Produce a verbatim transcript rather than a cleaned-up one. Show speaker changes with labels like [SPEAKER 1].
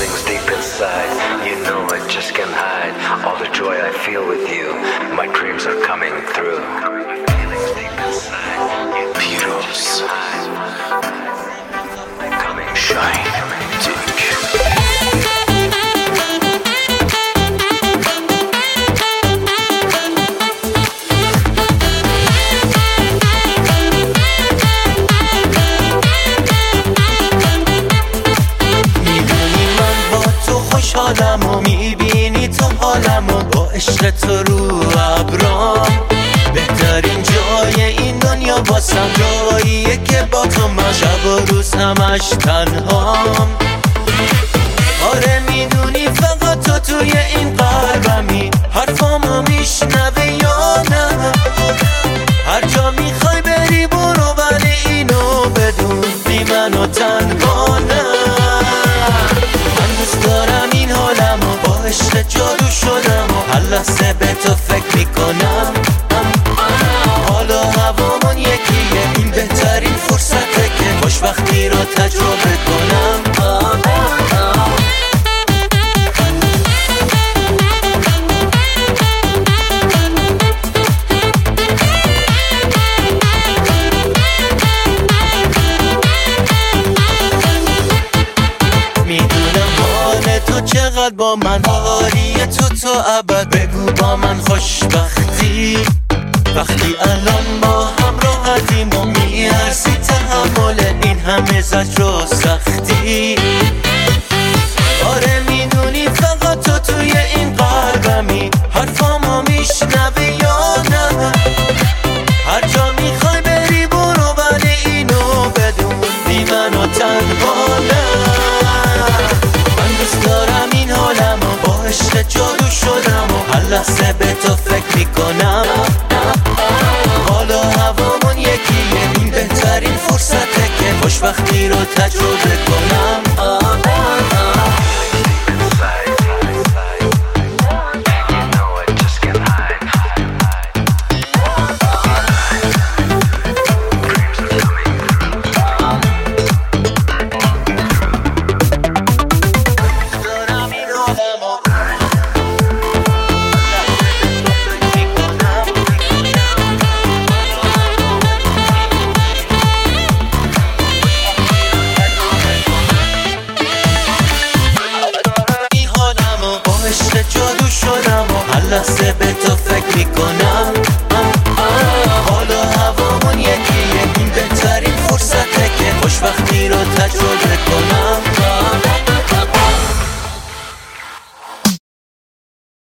[SPEAKER 1] feelings deep inside. You know I just can't hide all the joy I feel with you. My dreams are coming through. Feelings deep inside. Heroes. Coming shine.
[SPEAKER 2] حالمو میبینی تو حالمو با عشق تو رو ابرام. بهترین جای این دنیا واسم جاییه که با تو من شب و روز همش تنهام. آره میدونی فقط تو توی این قلبمی، حرفامو میشنوه یا نه؟ هر جا میخوای بری برو، ولی اینو بدون بی من و تنها نه. من دوست دارم این حالمو با عشق جادو شدم و هر لحظه به تو فکر میکنم. حالا هوامون یکیه، این بهترین فرصته که خوشبختی رو تجربه کنم. چقدر با من حالیه تو تا ابد، بگو با من خوشبختی. وقتی الان با هم راحتیم و میارزی تحمل این همه زجر و سختی. آره میدونی فقط تو توی این قلبمی، حرفامو میشنوی یا نه؟ هر جا میخوای بری برو، ولی اینو بدون بی من و تنها نه. دوست دارم این حالمو با عشق جادو شدم و هر لحظه به تو فکر میکنم. حالا هوامون یکیه، این بهترین فرصته که خوشبختی رو تجربه کنم. لحظه